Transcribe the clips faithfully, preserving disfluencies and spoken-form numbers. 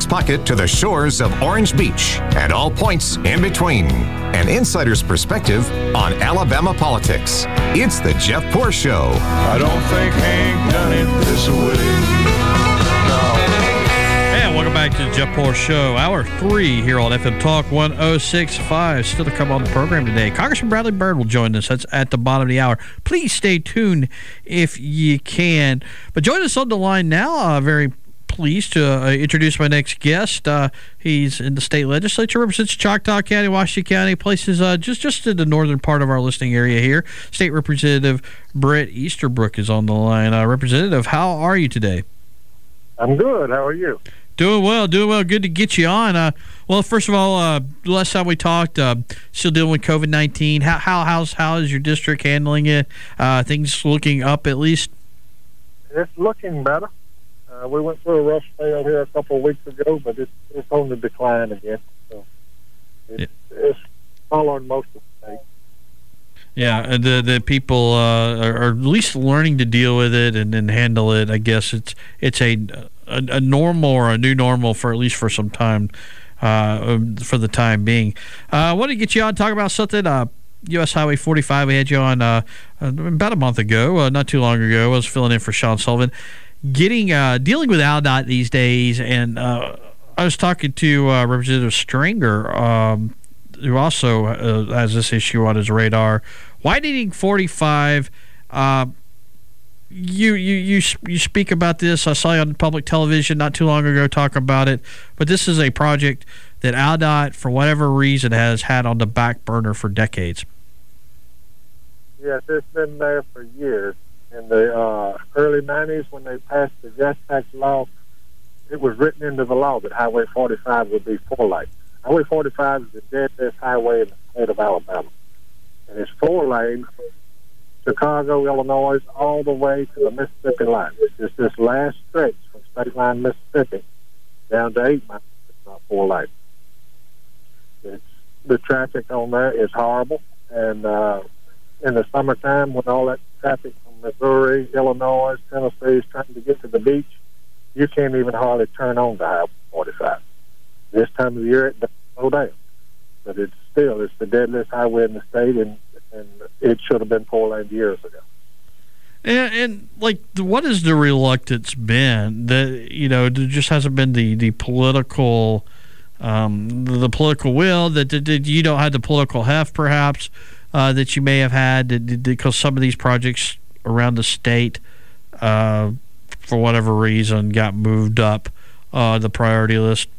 pocket to the shores of Orange Beach and all points in between. An insider's perspective on Alabama politics. It's the Jeff Poor Show. I don't think Hank done it this way. And welcome back to the Jeff Poor Show. Hour three here on F M Talk one oh six point five. Still to come on the program today. Congressman Bradley Byrd will join us. That's at the bottom of the hour. Please stay tuned if you can. But join us on the line now. Uh, very pleased to uh, introduce my next guest. Uh, he's in the state legislature, represents Choctaw County, Washington County, places uh, just, just in the northern part of our listening area here. State Representative Bret Easterbrook is on the line. Uh, Representative, how are you today? I'm good. How are you? Doing well, doing well. Good to get you on. Uh, well, first of all, uh, last time we talked, uh, still dealing with COVID nineteen. How how how's how is your district handling it? Uh, things looking up at least. It's looking better. Uh, we went through a rough spell here a couple of weeks ago, but it's it's on the decline again. So it's, yeah. it's following most of the state. Yeah, the the people uh, are, are at least learning to deal with it and, and handle it. I guess it's it's a, a a normal or a new normal for at least for some time, uh, for the time being. Uh, I want to get you on talk about something. Uh, U S Highway forty-five. We had you on uh, about a month ago, uh, not too long ago. I was filling in for Sean Sullivan, getting uh, dealing with AlDOT these days, and uh, I was talking to uh, Representative Stringer, um, who also uh, has this issue on his radar. Widening forty-five, uh, you, you you you speak about this. I saw you on public television not too long ago talk about it. But this is a project that AlDOT, for whatever reason, has had on the back burner for decades. Yes, it's been there for years. In the uh, early nineties, when they passed the gas tax law, it was written into the law that Highway forty-five would be four-lane. Highway forty-five is the deadliest highway in the state of Alabama. And it's four lanes from Chicago, Illinois, all the way to the Mississippi line. It's just this last stretch from State Line, Mississippi, down to eight miles. It's not four lanes. It's, the traffic on there is horrible. And uh, in the summertime, when all that traffic from Missouri, Illinois, Tennessee is trying to get to the beach, you can't even hardly turn on to Highway forty-five. This time of the year, it doesn't slow down. But it's still, it's the deadliest highway in the state, and, and it should have been four lanes years ago. And, and like, what has the reluctance been? That, you know, there just hasn't been the, the political, um, the political will, that, that, that you don't have the political heft, perhaps, uh, that you may have had, that, because some of these projects around the state, uh, for whatever reason, got moved up uh, the priority list.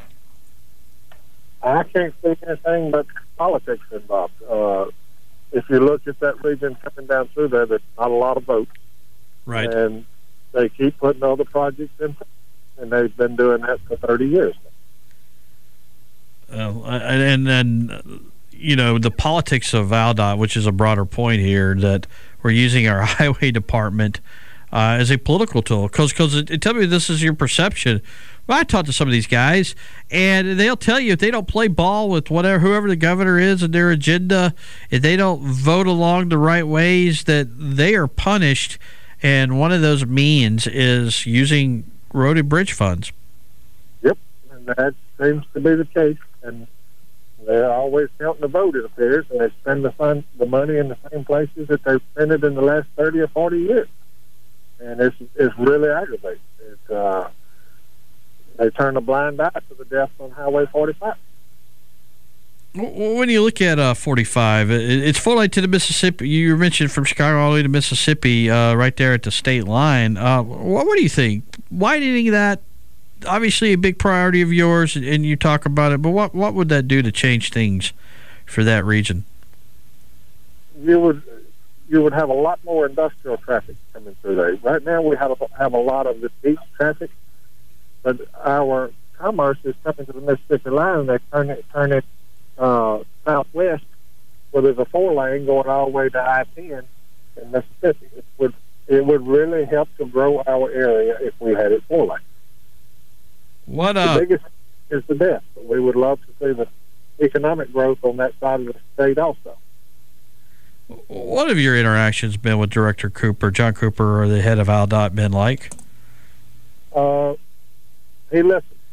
I can't see anything but politics involved. Uh, if you look at that region coming down through there, there's not a lot of votes. Right. And they keep putting other projects in, and they've been doing that for thirty years now. Uh, and then, you know, the politics of AlDOT, which is a broader point here, that we're using our highway department uh, as a political tool. Because it, it tell me this is your perception. Well, I talked to some of these guys, and they'll tell you if they don't play ball with whatever whoever the governor is and their agenda, if they don't vote along the right ways, that they are punished. And one of those means is using road and bridge funds. Yep, and that seems to be the case. And they're always counting the vote, it appears, and they spend the fund, the money in the same places that they've spent it in the last thirty or forty years. And it's it's really aggravating. It's uh. They turn a blind eye to the deaths on Highway forty-five. When you look at uh, forty-five, it's four lane to the Mississippi. You mentioned from Chicago all the way to Mississippi, uh, right there at the state line. Uh, what, what do you think? Widening that, obviously a big priority of yours, and you talk about it, but what, what would that do to change things for that region? You would you would have a lot more industrial traffic coming through there. Right now we have a, have a lot of the beach traffic. But our commerce is coming to the Mississippi line, and they turn it, turn it uh, southwest, where there's a four lane going all the way to I ten in Mississippi. It would it would really help to grow our area if we had it four lane. What uh? The biggest is the death, but we would love to see the economic growth on that side of the state also. What have your interactions been with Director Cooper, John Cooper, or the head of AlDOT, been like? Uh. He listens.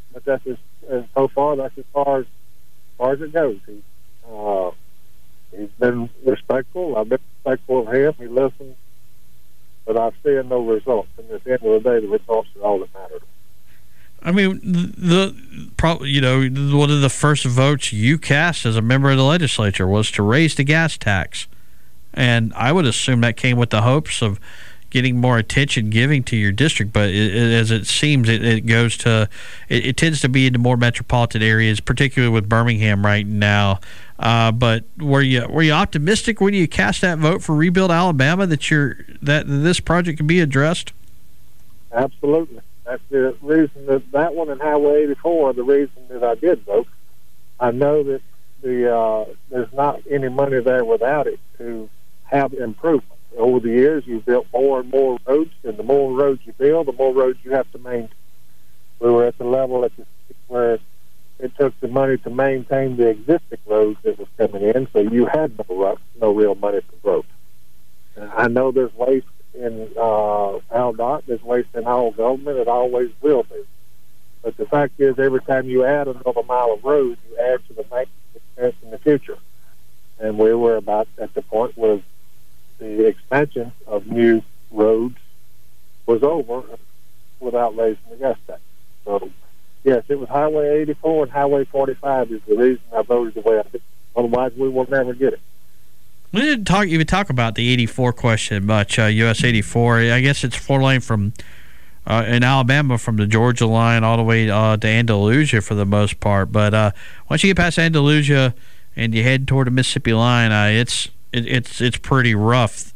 but that's as, as so far that's as far as, as far as it goes. He, uh, he's been respectful. I've been respectful of him. He listens, but I've seen no results. And at the end of the day, the results are all that matter. I mean, the probably you know one of the first votes you cast as a member of the legislature was to raise the gas tax, and I would assume that came with the hopes of getting more attention giving to your district. But it, it, as it seems, it, it goes to it, it tends to be into more metropolitan areas, particularly with Birmingham right now. Uh, but were you were you optimistic when you cast that vote for Rebuild Alabama that you're that this project can be addressed? Absolutely. That's the reason that that one and Highway eighty-four are the reason that I did vote. I know that the uh, there's not any money there without it to have improvement. Over the years, you've built more and more roads, and the more roads you build, the more roads you have to maintain. We were at the level at the where it took the money to maintain the existing roads that was coming in, so you had no no real money for growth. And I know there's waste in uh, Al D O T, there's waste in all government, it always will be. But the fact is, every time you add another mile of road, you add to the maintenance expense in the future. And we were about at the point where the expansion of new roads was over without raising the gas tax. So, yes, it was Highway eighty-four and Highway forty-five is the reason I voted the way I did. Otherwise, we will never get it. We didn't talk even talk about the eighty-four question much. Uh, U S eighty-four, I guess it's four lane from uh, in Alabama from the Georgia line all the way uh, to Andalusia for the most part. But uh, once you get past Andalusia and you head toward the Mississippi line, uh, it's it, it's it's pretty rough.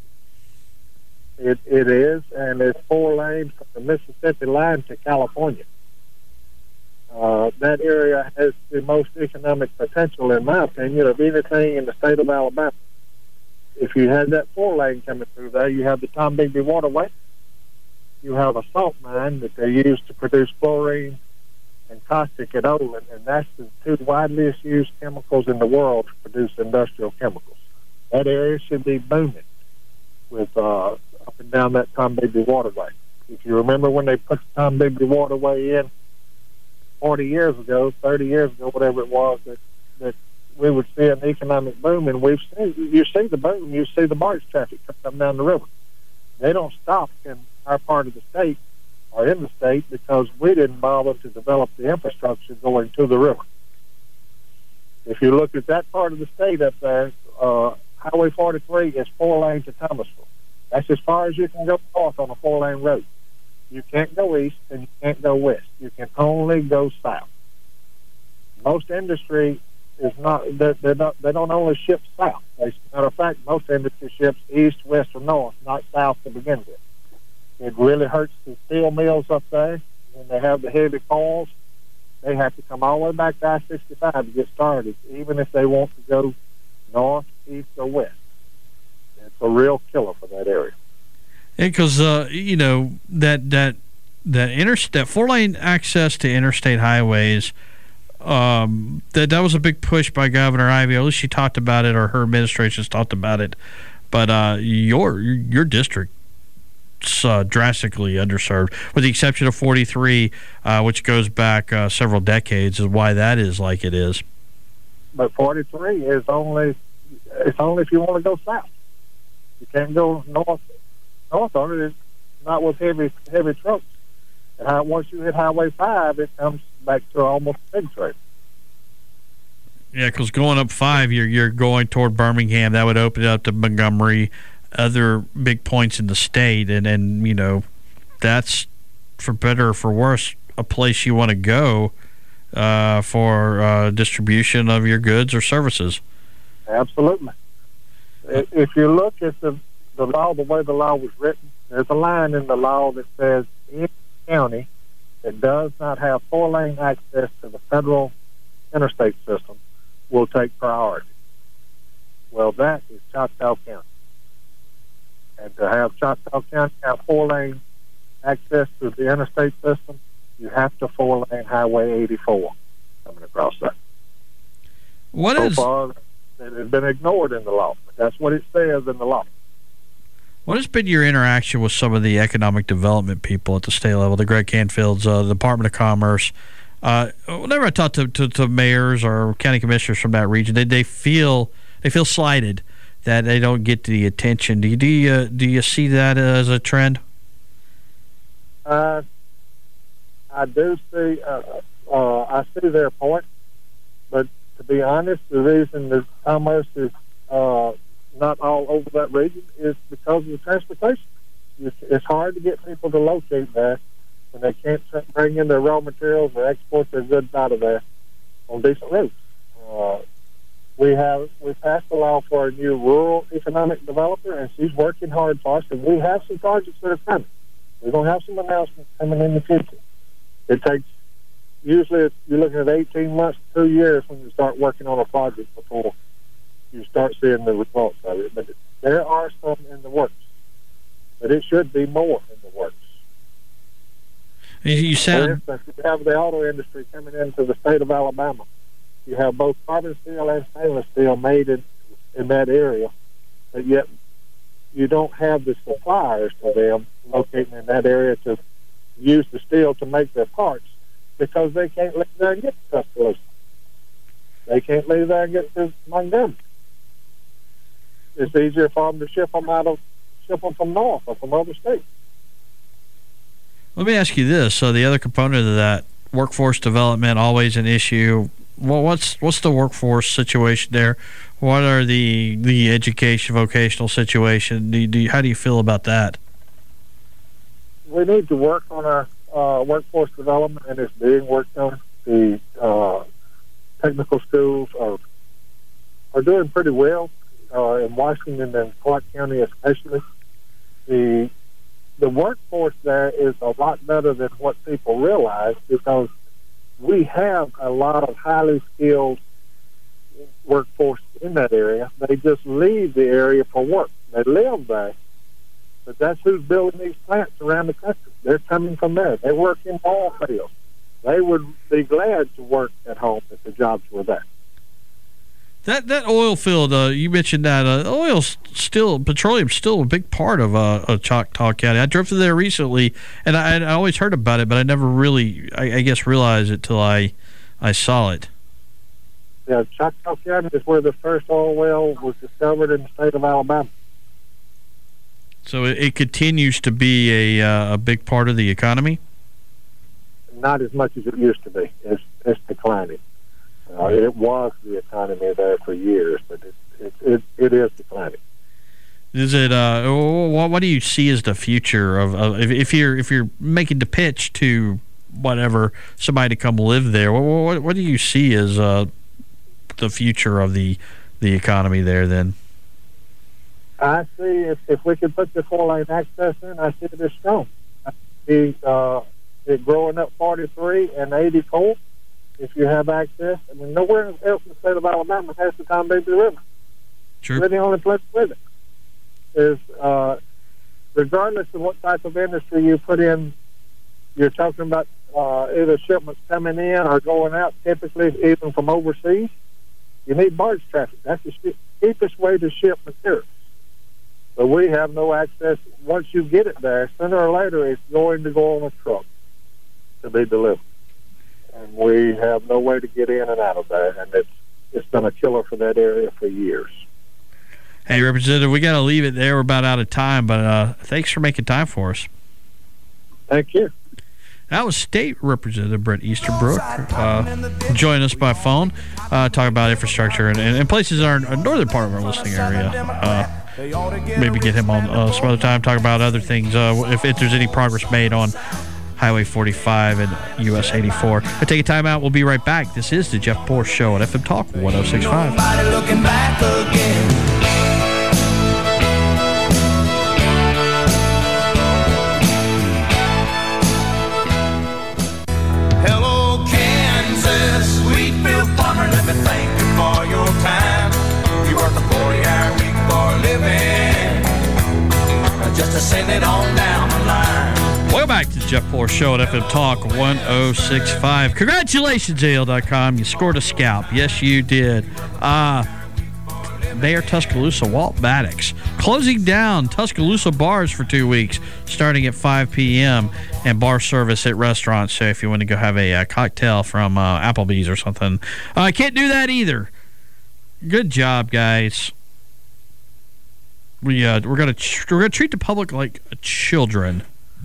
It it is, and it's four lanes from the Mississippi line to California. Uh, that area has the most economic potential, in my opinion, of anything in the state of Alabama. If you had that four lane coming through there, you have the Tombigbee Waterway. You have a salt mine that they use to produce chlorine and caustic at Olin, and that's the two widely used chemicals in the world to produce industrial chemicals. That area should be booming with uh, up and down that Tombigbee Waterway. If you remember when they put the Tombigbee Waterway in forty years ago, thirty years ago, whatever it was, that, that we would see an economic boom, and we've seen, you see the boom, you see the barge traffic come down the river. They don't stop in our part of the state or in the state because we didn't bother to develop the infrastructure going to the river. If you look at that part of the state up there, uh, Highway forty-three is four lane to Thomasville. That's as far as you can go north on a four-lane road. You can't go east and you can't go west. You can only go south. Most industry is not, they're, they're not, they don't only ship south. As a matter of fact, most industry ships east, west, or north, not south to begin with. It really hurts the steel mills up there when they have the heavy coils. They have to come all the way back to I sixty-five to get started, even if they want to go north, east, or west. It's a real killer for that area. Because uh, you know that that that inter that four lane access to interstate highways, um, that that was a big push by Governor Ivey. Or at least she talked about it, or her administration's talked about it. But uh, your your district uh, drastically underserved, with the exception of forty-three, uh, which goes back uh, several decades, is why that is like it is. But forty-three is only it's only if you want to go south. You can't go north. North on it, it's not with heavy heavy trucks. And how, once you hit Highway five, it comes back to almost a big trade. Yeah, because going up five, you're you're going toward Birmingham. That would open it up to Montgomery, other big points in the state, and and you know, that's for better or for worse a place you want to go uh, for uh, distribution of your goods or services. Absolutely. If you look at the the law, the way the law was written, there's a line in the law that says any county that does not have four-lane access to the federal interstate system will take priority. Well, that is Choctaw County. And to have Choctaw County have four-lane access to the interstate system, you have to four-lane Highway eighty-four coming across that. What so is... far, it has been ignored in the law, but that's what it says in the law. What has been your interaction with some of the economic development people at the state level, the Greg Canfields, uh, the Department of Commerce, Uh, whenever I talk to, to, to mayors or county commissioners from that region, they, they feel they feel slighted that they don't get the attention. Do you do you, uh, do you see that as a trend? Uh, I do see. Uh, uh, I see their point, but to be honest, the reason that commerce is uh, not all over that region is because of the transportation. It's, it's hard to get people to locate there when they can't bring in their raw materials or export their goods out of there on decent routes. Uh, we have we passed a law for a new rural economic developer, and she's working hard for us. And we have some projects that are coming. We're going to have some announcements coming in the future. It takes usually you're looking at eighteen months to two years when you start working on a project before you start seeing the results of it. But there are some in the works, but it should be more in the works. You said, for instance, you have the auto industry coming into the state of Alabama. You have both carbon steel and stainless steel made in, in that area, but yet you don't have the suppliers to them locating in that area to use the steel to make their parts because they can't leave there and get to Tuscaloosa. They can't leave there and get to Montgomery. It's easier for them to ship them out of ship them from north or from other states. Let me ask you this. So the other component of that, workforce development, always an issue. Well, what's what's the workforce situation there? What are the the education, vocational situation? Do you, do you, how do you feel about that? We need to work on our uh, workforce development, and it's being worked on. The uh, technical schools are are doing pretty well uh, in Washington and Clark County especially. The The workforce there is a lot better than what people realize because we have a lot of highly skilled workforce in that area. They just leave the area for work. They live there, but that's who's building these plants around the country. They're coming from there. They work in oil fields. They would be glad to work at home if the jobs were there. That that oil field, uh, you mentioned that uh, oil's still, petroleum's still a big part of, uh, of Choctaw County. I drove through there recently, and I, I always heard about it, but I never really, I, I guess, realized it till I, I saw it. Yeah, Choctaw County is where the first oil well was discovered in the state of Alabama. So it, it continues to be a uh, a big part of the economy? Not as much as it used to be. It's, it's declining. Uh, it was the economy there for years, but it it it, it is declining. Is it? Uh, what, what do you see as the future of, of if, if you're if you're making the pitch to whatever somebody to come live there? What what, what do you see as uh, the future of the the economy there? Then I see if if we could put the four lane access in, I see it as strong. I see uh, it growing up forty-three and eighty-four. If you have access, I mean, nowhere else in the state of Alabama has the Tombigbee River. Sure. We're the only place with it. Is uh, regardless of what type of industry you put in, you're talking about uh, either shipments coming in or going out. Typically, even from overseas, you need barge traffic. That's the cheapest way to ship materials. But we have no access. Once you get it there, sooner or later, it's going to go on a truck to be delivered. And we have no way to get in and out of there, and it's it's been a killer for that area for years. Hey, Representative, we got to leave it there. We're about out of time, but uh, thanks for making time for us. Thank you. That was State Representative Bret Easterbrook uh, joining us by phone, uh, talking about infrastructure and, and places in our northern part of our listening area. Uh, maybe get him on uh, some other time, talk about other things, uh, if, if there's any progress made on Highway forty-five and U S eighty-four. We'll take a time out. We'll be right back. This is the Jeff Poor Show on F M Talk one oh six point five. Looking back again. Hello, Kansas, Wheatfield farmer. Let me thank you for your time. You work a forty-hour week for a living, just to send it on down the line. Welcome back to the Jeff Poor Show at F M Talk one oh six point five. Congratulations, A L dot com. You scored a scalp. Yes, you did. Uh, Bayer Tuscaloosa, Walt Maddox, closing down Tuscaloosa bars for two weeks, starting at five p.m. and bar service at restaurants. So if you want to go have a, a cocktail from uh, Applebee's or something, I uh, can't do that either. Good job, guys. We uh, we're gonna tr- we're gonna treat the public like children.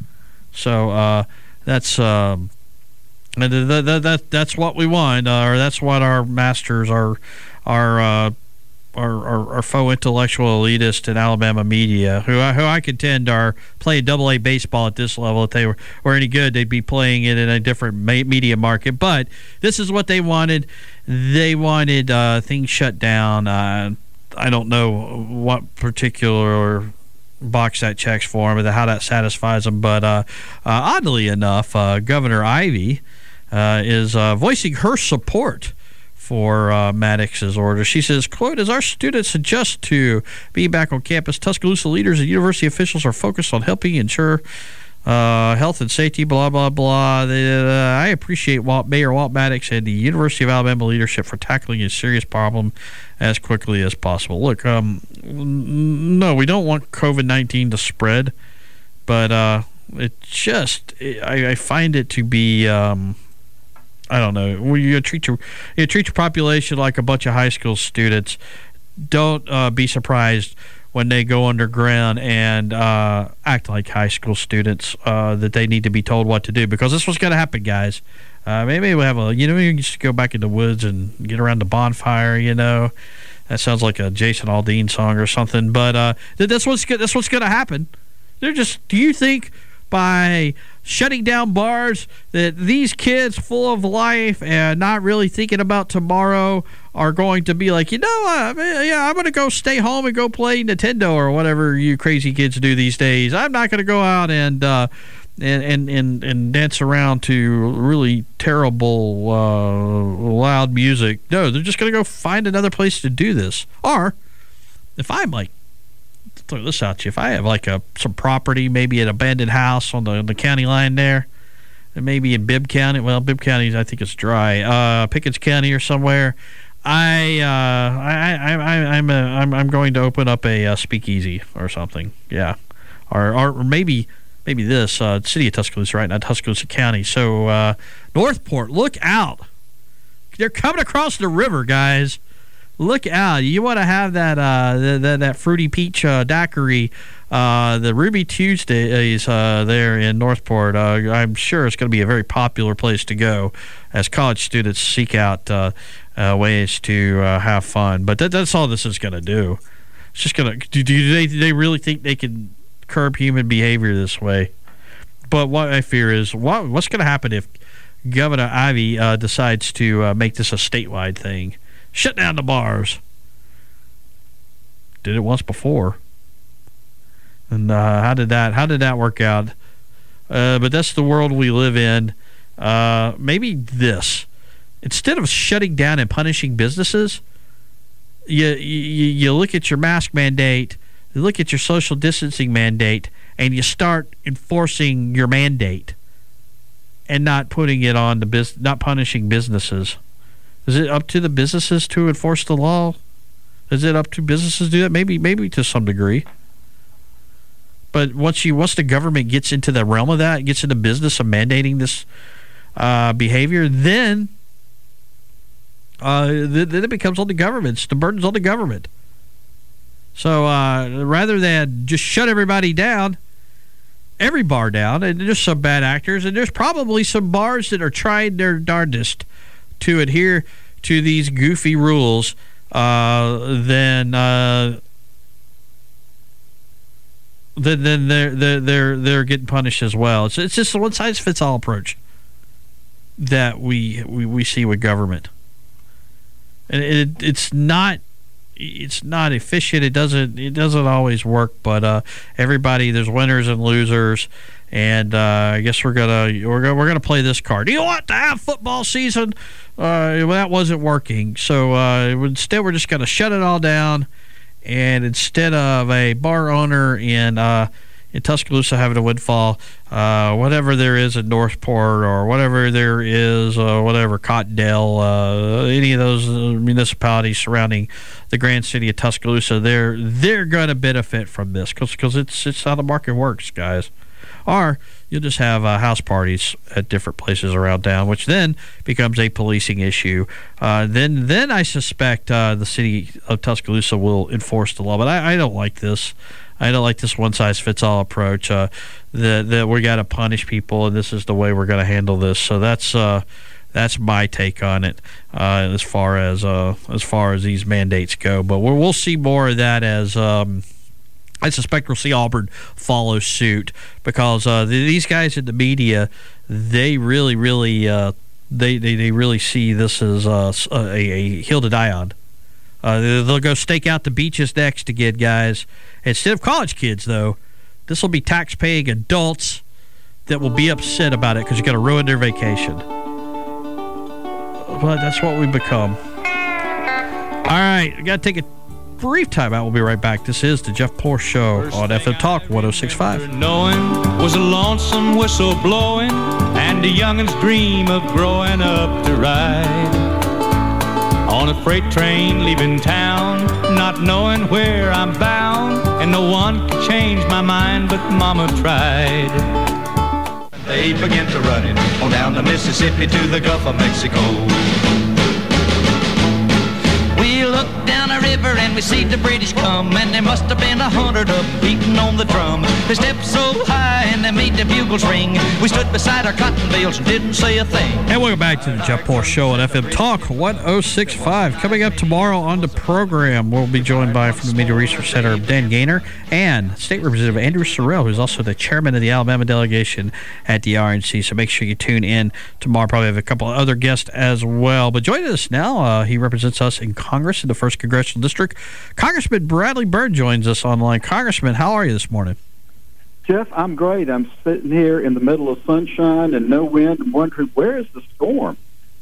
So uh, that's. Uh, And that, that, that, that's what we want, uh, or that's what our masters, our our uh, our, our, our faux intellectual elitists in Alabama media, who I, who I contend are playing double A baseball at this level. If they were, were any good, they'd be playing it in a different ma- media market. But this is what they wanted. They wanted uh, things shut down. Uh, I don't know what particular box that checks for them, how that satisfies them. But uh, uh, oddly enough, uh, Governor Ivey uh, is uh, voicing her support for uh, Maddox's order. She says, quote, as our students adjust to being back on campus, Tuscaloosa leaders and university officials are focused on helping ensure uh, health and safety, blah, blah, blah. They, uh, I appreciate Walt, Mayor Walt Maddox and the University of Alabama leadership for tackling a serious problem as quickly as possible. Look, um, no, we don't want covid nineteen to spread, but uh, it just, it, I, I find it to be, um, I don't know, you treat your, you treat your population like a bunch of high school students. Don't uh, be surprised when they go underground and uh, act like high school students, uh, that they need to be told what to do, because this was going to happen, guys. Uh, maybe we'll have a, you know, you can just go back in the woods and get around the bonfire, you know. That sounds like a Jason Aldean song or something, but uh, that's what's that's what's going to happen. They're just, do you think by shutting down bars that these kids full of life and not really thinking about tomorrow are going to be like, you know, uh, yeah, I'm going to go stay home and go play Nintendo or whatever you crazy kids do these days. I'm not going to go out and, uh, and, and, and, and dance around to really terrible, uh, loud music. No, they're just going to go find another place to do this. Or if I'm like, throw this out to you, if I have like a some property, maybe an abandoned house on the, on the county line there, and maybe in Bibb County, well, Bibb County, I think it's dry, uh, Pickens County or somewhere, I, uh, I, I, I, I'm, a, I'm, I'm going to open up a, uh speakeasy or something, yeah, or, or maybe, maybe this, uh, city of Tuscaloosa, right, not Tuscaloosa County. So, uh, Northport, look out! They're coming across the river, guys. Look out. You want to have that uh, the, the, that fruity peach uh, daiquiri, uh, the Ruby Tuesdays uh, there in Northport. Uh, I'm sure it's going to be a very popular place to go as college students seek out uh, uh, ways to uh, have fun. But that, that's all this is going to do. It's just going to do, do they, do they really think they can curb human behavior this way? But what I fear is what, what's going to happen if Governor Ivey uh, decides to uh, make this a statewide thing? Shut down the bars. Did it once before. And uh, how did that how did that work out? Uh, but that's the world we live in. Uh, maybe this. Instead of shutting down and punishing businesses, you, you you look at your mask mandate, you look at your social distancing mandate, and you start enforcing your mandate and not putting it on the bus- not punishing businesses. Is it up to the businesses to enforce the law? Is it up to businesses to do that? Maybe, maybe to some degree. But once you, once the government gets into the realm of that, gets into business of mandating this uh, behavior, then uh, th- then it becomes on the government. The burden's on the government. So uh, rather than just shut everybody down, every bar down, and there's some bad actors, and there's probably some bars that are trying their darndest to adhere to these goofy rules, uh, then uh, then then they're they're they're they're getting punished as well. It's it's just a one size fits all approach that we we, we see with government, and it it's not it's not efficient. It doesn't it doesn't always work. But uh, everybody, there's winners and losers. And uh, I guess we're gonna we're gonna we're gonna play this card. Do you want to have football season? Uh, well, that wasn't working. So uh, instead, we're just gonna shut it all down. And instead of a bar owner in uh, in Tuscaloosa having a windfall, uh, whatever there is in Northport or whatever there is, uh, whatever, Cottondale, uh, any of those municipalities surrounding the grand city of Tuscaloosa, they're they're going to benefit from this because it's, it's how the market works, guys. Or you'll just have uh, house parties at different places around town, which then becomes a policing issue. Uh, then then I suspect uh, the city of Tuscaloosa will enforce the law. But I, I don't like this. I don't like this one-size-fits-all approach uh, that, that we got to punish people, and this is the way we're going to handle this. So that's uh, that's my take on it uh, as far as uh, as far as these mandates go. But we'll, we'll see more of that as um, – I suspect we'll see Auburn follow suit because uh, these guys in the media, they really, really, uh, they, they they really see this as uh, a, a hill to die on. Uh, they'll go stake out the beaches next again, guys. Instead of college kids, though, this will be tax-paying adults that will be upset about it because you're going to ruin their vacation. But that's what we've become. All right, we got to take a brief time out. We'll be right back. This is the Jeff Poor Show First on F M Talk one oh six point five. Knowing was a lonesome whistle blowing and a youngin's dream of growing up to ride on a freight train leaving town, not knowing where I'm bound, and no one could change my mind, but Mama tried. They began to run it on down the Mississippi to the Gulf of Mexico. We looked down a river and we see the British come, and there must have been a hundred of them beating on the drum. They stepped so high and they made the bugles ring. We stood beside our cotton bales and didn't say a thing. And welcome back to the Jeff Poor Show on F M Talk one oh six point five. Coming up tomorrow on the program, we'll be joined by from the Media Research Center Dan Gaynor and State Representative Andrew Sorrell, who's also the chairman of the Alabama delegation at the R N C. So make sure you tune in tomorrow. Probably have a couple of other guests as well. But joining us now, uh, he represents us in Congress in the first Congressional District. Congressman Bradley Byrd joins us online. Congressman, how are you this morning? Jeff, I'm great. I'm sitting here in the middle of sunshine and no wind and wondering, where is the storm?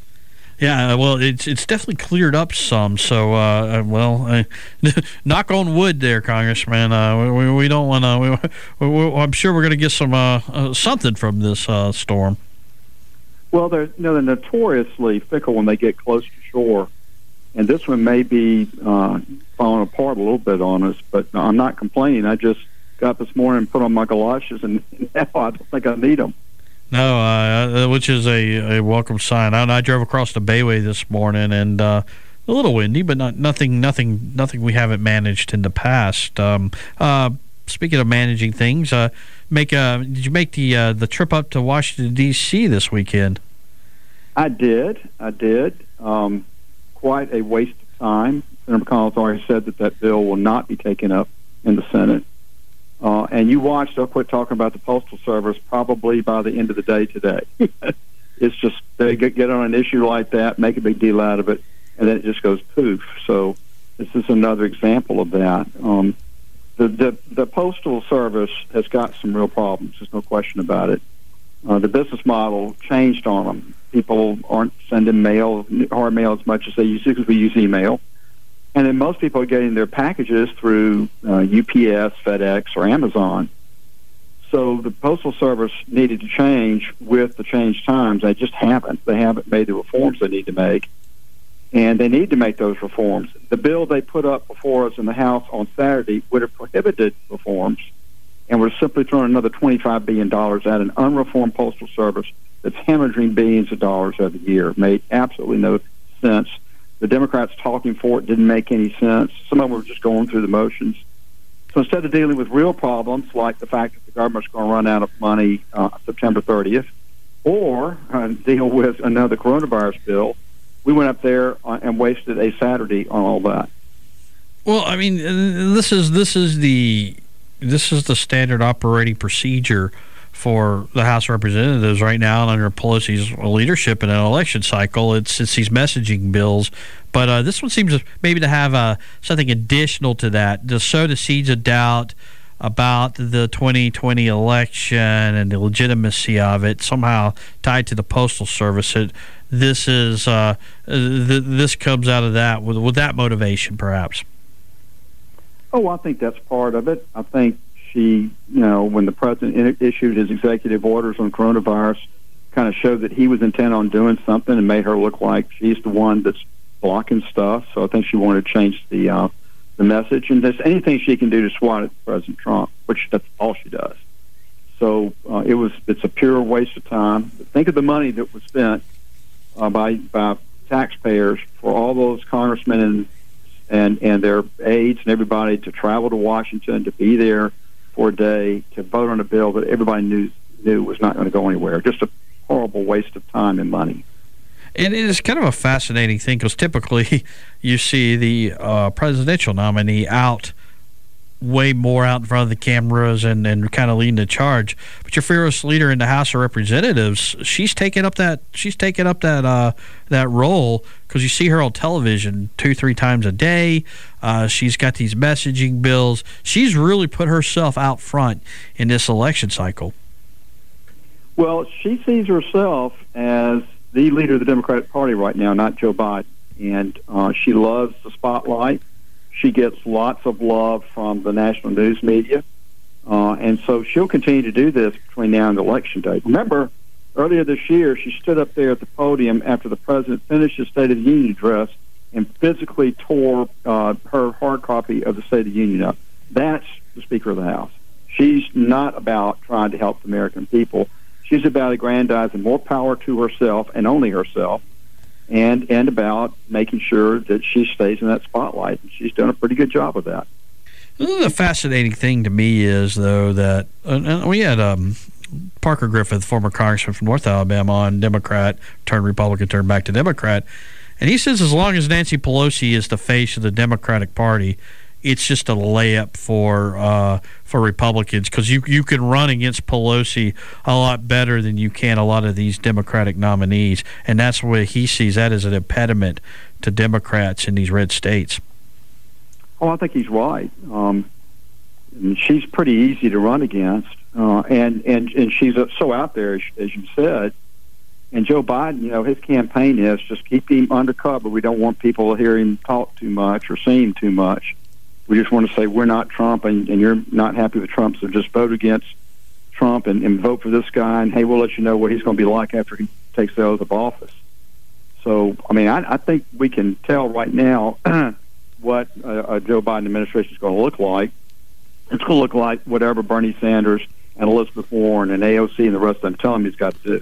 Yeah, well, it's it's definitely cleared up some. So, uh, well, uh, knock on wood there, Congressman. Uh, we, we don't want to. We, we, I'm sure we're going to get some uh, uh, something from this uh, storm. Well, they're, you know, they're notoriously fickle when they get close to shore. And this one may be uh, falling apart a little bit on us, but I'm not complaining. I just got this morning and put on my galoshes, and now I don't think I need them. No, uh, which is a, a welcome sign. I, I drove across the Bayway this morning, and uh, a little windy, but not nothing, nothing, nothing we haven't managed in the past. Um, uh, speaking of managing things, uh, make a, did you make the uh, the trip up to Washington D C this weekend? I did. I did. Um, Quite a waste of time. Senator McConnell's already said that that bill will not be taken up in the Senate. Uh, and you watch, they'll quit talking about the Postal Service probably by the end of the day today. It's just, they get, get on an issue like that, make a big deal out of it, and then it just goes poof. So this is another example of that. Um, the, the, the Postal Service has got some real problems. There's no question about it. Uh, the business model changed on them. People aren't sending mail, hard mail as much as they used to because we use email. And then most people are getting their packages through uh, U P S, FedEx, or Amazon. So the Postal Service needed to change with the changed times. They just haven't. They haven't made the reforms they need to make. And they need to make those reforms. The bill they put up before us in the House on Saturday would have prohibited reforms, and we're simply throwing another twenty-five billion dollars at an unreformed Postal Service that's hemorrhaging billions of dollars every year. It made absolutely no sense. The Democrats talking for it didn't make any sense. Some of them were just going through the motions. So instead of dealing with real problems, like the fact that the government's going to run out of money uh, September thirtieth, or uh, deal with another coronavirus bill, we went up there and wasted a Saturday on all that. Well, I mean, this is this is the this is the standard operating procedure for the House of Representatives right now, and under Pelosi's leadership in an election cycle. It's it's these messaging bills, but uh, this one seems maybe to have uh, something additional to that, to sow the seeds of doubt about the twenty twenty election and the legitimacy of it, somehow tied to the Postal Service. It, this is uh, th- this comes out of that with, with that motivation, perhaps. Oh, I think that's part of it. I think She, you know, when the president issued his executive orders on coronavirus, kind of showed that he was intent on doing something and made her look like she's the one that's blocking stuff. So I think she wanted to change the uh, the message, and there's anything she can do to swat at President Trump, which that's all she does. So uh, it was it's a pure waste of time. But think of the money that was spent uh, by by taxpayers for all those congressmen and and and their aides and everybody to travel to Washington, to be there for a day, to vote on a bill that everybody knew knew was not going to go anywhere. Just a horrible waste of time and money. And it is kind of a fascinating thing because typically you see the uh, presidential nominee out way more out in front of the cameras and, and kind of leading the charge. But your fearless leader in the House of Representatives, she's taking up that she's taking up that uh, that role because you see her on television two, three times a day. Uh, she's got these messaging bills. She's really put herself out front in this election cycle. Well, she sees herself as the leader of the Democratic Party right now, not Joe Biden. And uh, she loves the spotlight. She gets lots of love from the national news media. Uh, and so she'll continue to do this between now and the election day. Remember, earlier this year, she stood up there at the podium after the president finished his State of the Union address and physically tore uh, her hard copy of the State of the Union up. That's the Speaker of the House. She's not about trying to help the American people. She's about aggrandizing more power to herself and only herself, and and about making sure that she stays in that spotlight. And she's done a pretty good job of that. The fascinating thing to me is, though, that uh, we had um, Parker Griffith, former congressman from North Alabama, on Democrat, turned Republican, turned back to Democrat, and he says as long as Nancy Pelosi is the face of the Democratic Party, it's just a layup for uh, for Republicans because you you can run against Pelosi a lot better than you can a lot of these Democratic nominees, and that's where he sees that as an impediment to Democrats in these red states. Oh, I think he's right. Um, and she's pretty easy to run against, uh, and and and she's so out there, as, as you said. And Joe Biden, you know, his campaign is just keep him undercover. We don't want people to hear him talk too much or see him too much. We just want to say we're not Trump, and, and you're not happy with Trump, so just vote against Trump and, and vote for this guy, and, hey, we'll let you know what he's going to be like after he takes the oath of office. So, I mean, I, I think we can tell right now what a, a Joe Biden administration is going to look like. It's going to look like whatever Bernie Sanders and Elizabeth Warren and A O C and the rest of them tell him he's got to do.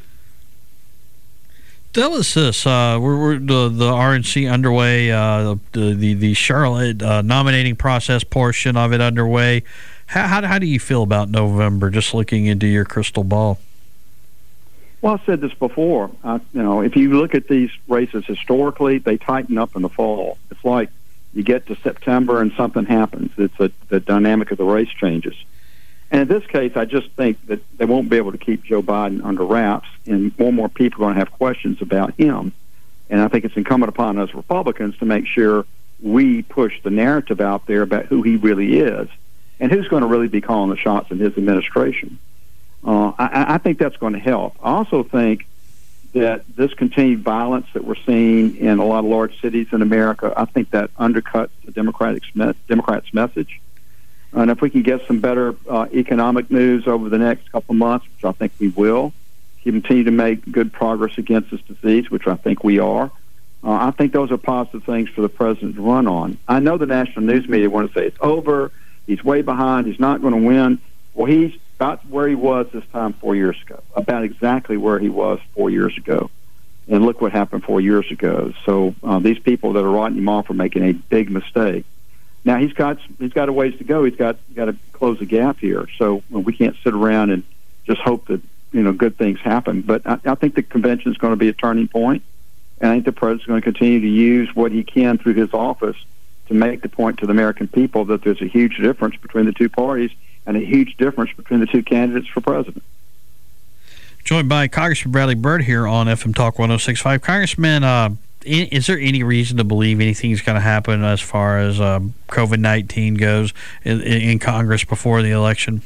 Tell us this: uh, we're, we're the the R N C underway, uh, the the the Charlotte uh, nominating process portion of it underway. How, how how do you feel about November? Just looking into your crystal ball. Well, I've said this before. Uh, you know, if you look at these races historically, they tighten up in the fall. It's like you get to September and something happens. It's a, the dynamic of the race changes. And in this case, I just think that they won't be able to keep Joe Biden under wraps, and more and more people are going to have questions about him. And I think it's incumbent upon us Republicans to make sure we push the narrative out there about who he really is and who's going to really be calling the shots in his administration. Uh, I, I think that's going to help. I also think that this continued violence that we're seeing in a lot of large cities in America, I think that undercuts the Democratic Democrats' message. And if we can get some better uh, economic news over the next couple of months, which I think we will, continue to make good progress against this disease, which I think we are, uh, I think those are positive things for the president to run on. I know the national news media want to say it's over, he's way behind, he's not going to win. Well, he's about where he was this time four years ago, about exactly where he was four years ago. And look what happened four years ago. So uh, these people that are writing him off are making a big mistake. Now he's got he's got a ways to go. He's got got to close the gap here. So we can't sit around and just hope that you know good things happen. But I, I think the convention is going to be a turning point, and I think the president's going to continue to use what he can through his office to make the point to the American people that there's a huge difference between the two parties and a huge difference between the two candidates for president. Joined by Congressman Bradley Byrd here on F M Talk one oh six point five. Congressman, uh, is there any reason to believe anything's going to happen as far as um, COVID nineteen goes in, in Congress before the election?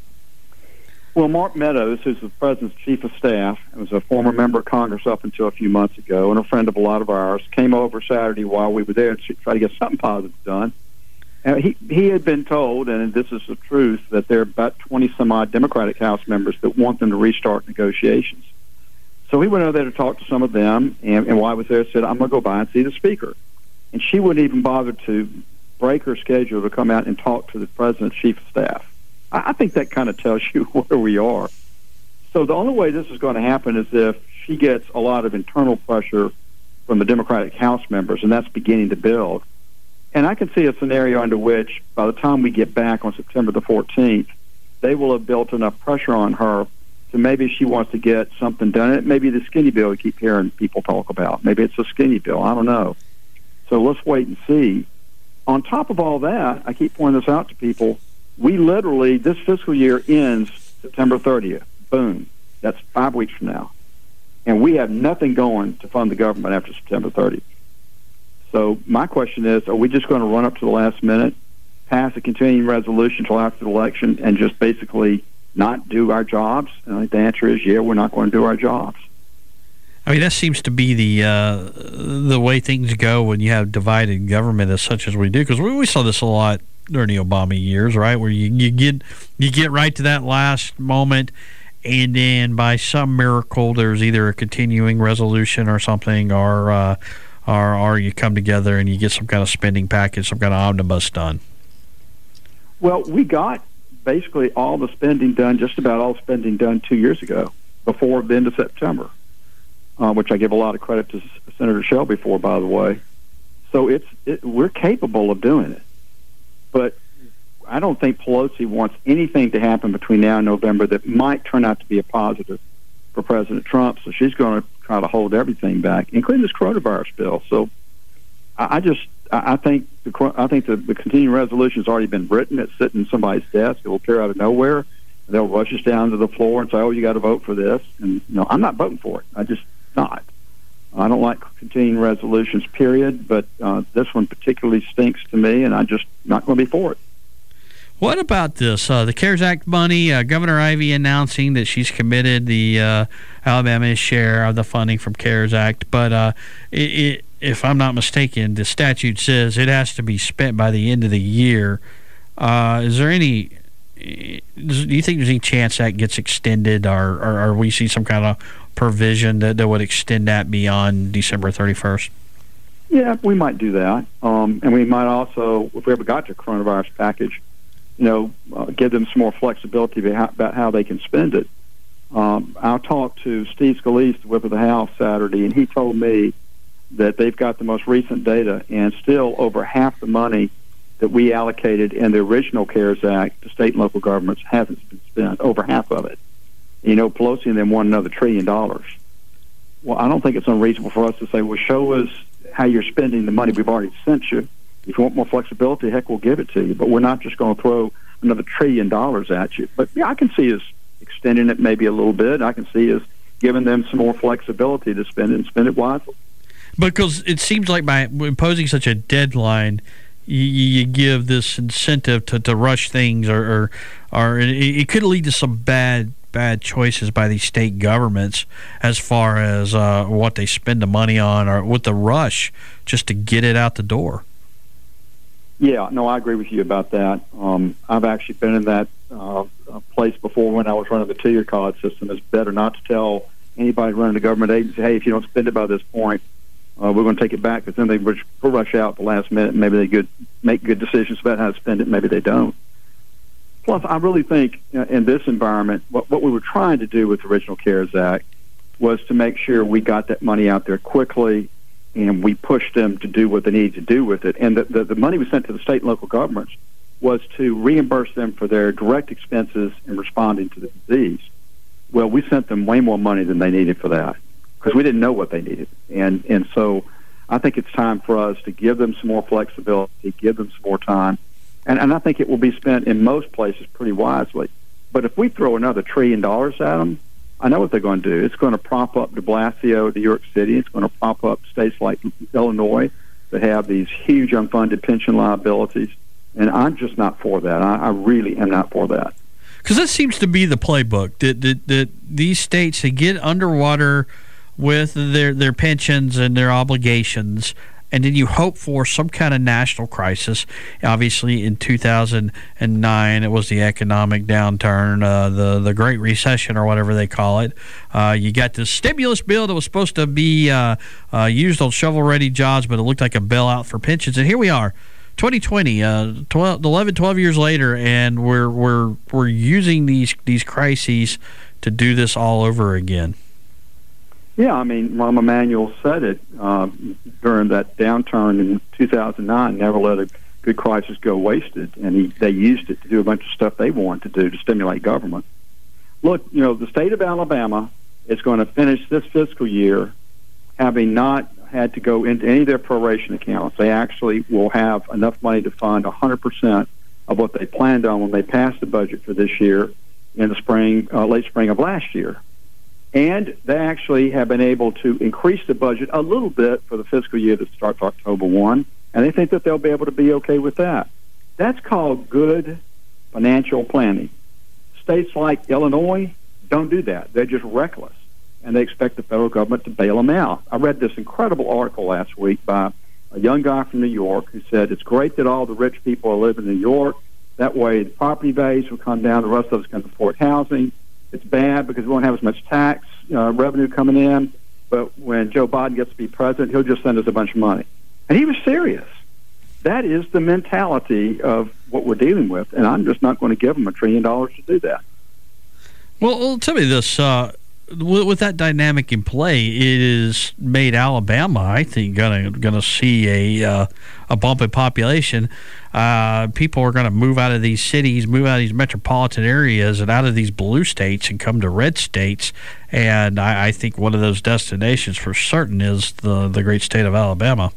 Well, Mark Meadows, who's the president's chief of staff, was a former member of Congress up until a few months ago, and a friend of a lot of ours, came over Saturday while we were there to try to get something positive done. Uh, he he had been told, and this is the truth, that there are about twenty some odd Democratic House members that want them to restart negotiations. So he went over there to talk to some of them, and, and while I was there, said, I'm going to go by and see the Speaker. And she wouldn't even bother to break her schedule to come out and talk to the President's Chief of Staff. I, I think that kind of tells you where we are. So the only way this is going to happen is if she gets a lot of internal pressure from the Democratic House members, and that's beginning to build. And I can see a scenario under which, by the time we get back on September the fourteenth, they will have built enough pressure on her to maybe she wants to get something done. It may be the skinny bill we keep hearing people talk about. Maybe it's a skinny bill. I don't know. So let's wait and see. On top of all that, I keep pointing this out to people, we literally, this fiscal year ends September thirtieth. Boom. That's five weeks from now. And we have nothing going to fund the government after September thirtieth. So my question is, are we just going to run up to the last minute, pass a continuing resolution until after the election, and just basically not do our jobs? And I think the answer is, yeah, we're not going to do our jobs. I mean, that seems to be the uh, the way things go when you have divided government as such as we do, because we, we saw this a lot during the Obama years, right, where you, you get you get right to that last moment, and then by some miracle there's either a continuing resolution or something, or uh, or, or you come together and you get some kind of spending package, some kind of omnibus done. Well, we got basically all the spending done, just about all spending done two years ago, before the end of September, uh, which I give a lot of credit to Senator Shelby for, by the way. So it's it, we're capable of doing it. But I don't think Pelosi wants anything to happen between now and November that might turn out to be a positive for President Trump. So she's going to try to hold everything back, including this coronavirus bill. So I, I just I, I think the I think the, the continuing resolution has already been written. It's sitting in somebody's desk. It will appear out of nowhere. They'll rush us down to the floor and say, "Oh, you got to vote for this." And you know, I'm not voting for it. I just not. I don't like continuing resolutions, period. But uh, this one particularly stinks to me, and I'm just not going to be for it. What about this? Uh, the CARES Act money, uh, Governor Ivey announcing that she's committed the uh, Alabama's share of the funding from CARES Act. But uh, it, it, if I'm not mistaken, the statute says it has to be spent by the end of the year. Uh, is there any, do you think there's any chance that gets extended, or, or, or we see some kind of provision that, that would extend that beyond December thirty-first? Yeah, we might do that. Um, and we might also, if we ever got to a coronavirus package, you know, uh, give them some more flexibility about how, about how they can spend it. Um, I talked to Steve Scalise, the Whip of the House, Saturday, and he told me that they've got the most recent data, and still over half the money that we allocated in the original CARES Act to state and local governments hasn't been spent, over half of it. You know, Pelosi and them want another trillion dollars. Well, I don't think it's unreasonable for us to say, well, show us how you're spending the money we've already sent you. If you want more flexibility, heck, we'll give it to you. But we're not just going to throw another trillion dollars at you. But, yeah, I can see us extending it maybe a little bit. I can see us giving them some more flexibility to spend it and spend it wisely. Because it seems like by imposing such a deadline, you, you give this incentive to, to rush things, or, or, or it, it could lead to some bad bad choices by these state governments as far as uh, what they spend the money on, or with the rush just to get it out the door. Yeah, no, I agree with you about that. Um, I've actually been in that uh, place before when I was running the two-year college system. It's better not to tell anybody running a government agency, hey, if you don't spend it by this point, uh, we're going to take it back, because then they rush, rush out at the last minute, and maybe they good, make good decisions about how to spend it, maybe they don't. Plus, I really think uh, in this environment, what, what we were trying to do with the original CARES Act was to make sure we got that money out there quickly, and we pushed them to do what they needed to do with it. And the, the, the money we sent to the state and local governments was to reimburse them for their direct expenses in responding to the disease. Well, we sent them way more money than they needed for that, because we didn't know what they needed. And and so I think it's time for us to give them some more flexibility, give them some more time. And, and I think it will be spent in most places pretty wisely. But if we throw another trillion dollars at them, I know what they're going to do. It's going to prop up de Blasio, New York City. It's going to prop up states like Illinois that have these huge unfunded pension liabilities. And I'm just not for that. I, I really am not for that. Because that seems to be the playbook, that, that, that these states, they get underwater with their, their pensions and their obligations, and then you hope for some kind of national crisis. Obviously, in two thousand nine, it was the economic downturn, uh, the the Great Recession, or whatever they call it. Uh, you got this stimulus bill that was supposed to be uh, uh, used on shovel-ready jobs, but it looked like a bailout for pensions. And here we are, twenty twenty, uh, twelve, eleven, twelve years later, and we're we're we're using these these crises to do this all over again. Yeah, I mean, Rahm Emanuel said it uh, during that downturn in two thousand nine, never let a good crisis go wasted, and he, they used it to do a bunch of stuff they wanted to do to stimulate government. Look, you know, the state of Alabama is going to finish this fiscal year having not had to go into any of their proration accounts. They actually will have enough money to fund one hundred percent of what they planned on when they passed the budget for this year in the spring, uh, late spring of last year. And they actually have been able to increase the budget a little bit for the fiscal year that starts October first, and they think that they'll be able to be okay with that. That's called good financial planning. States like Illinois don't do that. They're just reckless, and they expect the federal government to bail them out. I read this incredible article last week by a young guy from New York who said it's great that all the rich people are living in New York. That way the property values will come down. The rest of us can afford housing. It's bad because we won't have as much tax uh, revenue coming in, but when Joe Biden gets to be president, he'll just send us a bunch of money. And he was serious. That is the mentality of what we're dealing with, and I'm just not going to give them a trillion dollars to do that. Well, well tell me this. Uh, with, with that dynamic in play, it has made Alabama, I think, going to going to see a uh, a bump in population. Uh, people are going to move out of these cities, move out of these metropolitan areas, and out of these blue states and come to red states. And I, I think one of those destinations for certain is the the great state of Alabama.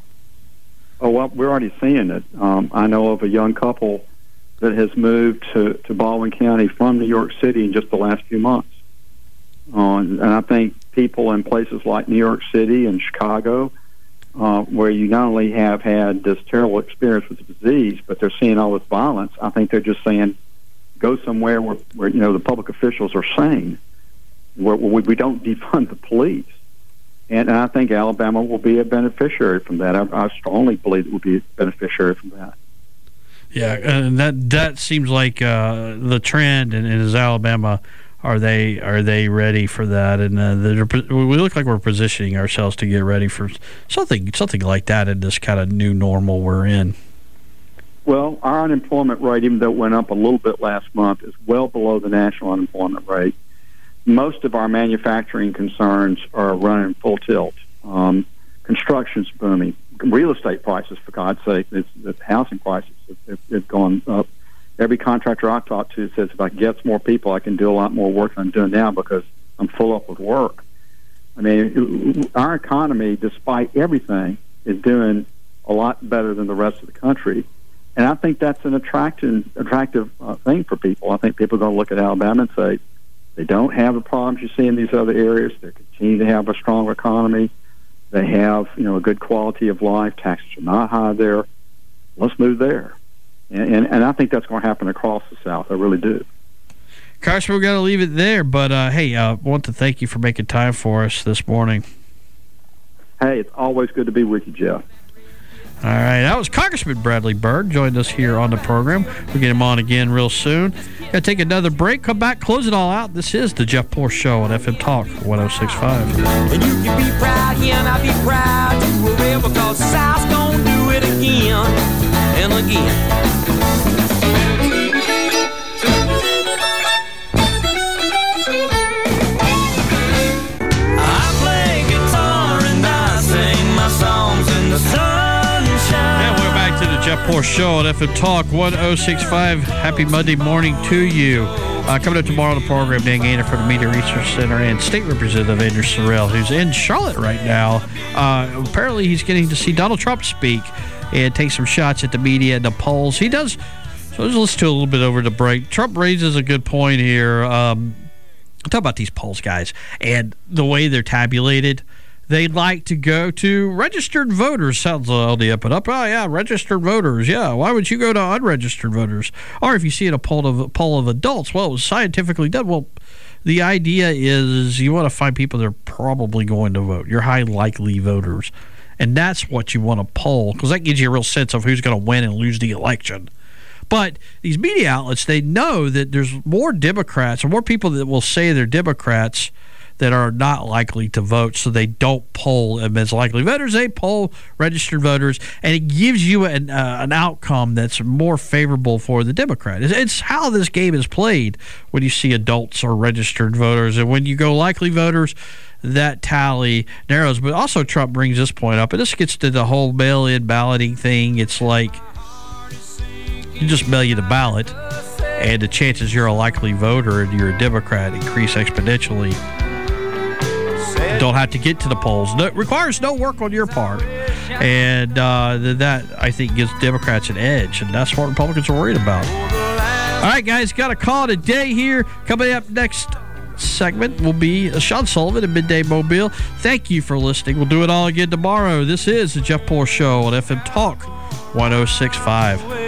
Oh, well, we're already seeing it. Um, I know of a young couple that has moved to, to Baldwin County from New York City in just the last few months. Uh, and I think people in places like New York City and Chicago, uh, where you not only have had this terrible experience with the disease, but they're seeing all this violence, I think they're just saying, go somewhere where, where you know, the public officials are sane, where, where we don't defund the police. And I think Alabama will be a beneficiary from that. I, I strongly believe it will be a beneficiary from that. Yeah, and that that seems like uh, the trend. And, and is Alabama, are they are they ready for that? And uh, we look like we're positioning ourselves to get ready for something something like that in this kind of new normal we're in. Well, our unemployment rate, even though it went up a little bit last month, is well below the national unemployment rate. Most of our manufacturing concerns are running full tilt. Um, construction's booming. Real estate prices, for God's sake, it's, the housing prices have, have gone up. Every contractor I talk to says if I get more people, I can do a lot more work than I'm doing now because I'm full up with work. I mean, our economy, despite everything, is doing a lot better than the rest of the country. And I think that's an attractive, attractive uh, thing for people. I think people are going to look at Alabama and say, they don't have the problems you see in these other areas. They continue to have a strong economy. They have, you know, a good quality of life. Taxes are not high there. Let's move there. And, and, and I think that's going to happen across the South. I really do. Carson, we're going to leave it there. But, uh, hey, I uh, want to thank you for making time for us this morning. Hey, it's always good to be with you, Jeff. All right, that was Congressman Bradley Byrd, joined us here on the program. We'll get him on again real soon. Got to take another break, come back, close it all out. This is the Jeff Poor Show on F M Talk one oh six point five. And you can be proud here, and I'll be proud to well, because South's gonna do it again and again. I play guitar and I sing my songs in the sun. And we're back to the Jeff Poor Show on F M Talk one oh six point five. Happy Monday morning to you. Uh, coming up tomorrow on the program, Dan Gaynor from the Media Research Center and State Representative Andrew Sorrell, who's in Charlotte right now. Uh, apparently, he's getting to see Donald Trump speak and take some shots at the media and the polls. He does. So let's listen to a little bit over the break. Trump raises a good point here. Um, talk about these polls, guys, and the way they're tabulated. They like to go to registered voters. Sounds all the up and up. Oh, yeah, registered voters. Yeah, why would you go to unregistered voters? Or if you see it a poll of, a poll of adults, well, it was scientifically done. Well, the idea is you want to find people that are probably going to vote, your high likely voters. And that's what you want to poll, because that gives you a real sense of who's going to win and lose the election. But these media outlets, they know that there's more Democrats or more people that will say they're Democrats that are not likely to vote, so they don't poll them as likely voters. They poll registered voters, and it gives you an, uh, an outcome that's more favorable for the Democrat. It's, it's how this game is played when you see adults or registered voters. And when you go likely voters, that tally narrows. But also Trump brings this point up, and this gets to the whole mail-in balloting thing. It's like you just mail you the ballot, and the chances you're a likely voter and you're a Democrat increase exponentially. Don't have to get to the polls. No, it requires no work on your part. And uh, that, I think, gives Democrats an edge, and that's what Republicans are worried about. All right, guys, got a call today here. Coming up next segment will be Sean Sullivan at Midday Mobile. Thank you for listening. We'll do it all again tomorrow. This is the Jeff Poor Show on F M Talk one oh six point five.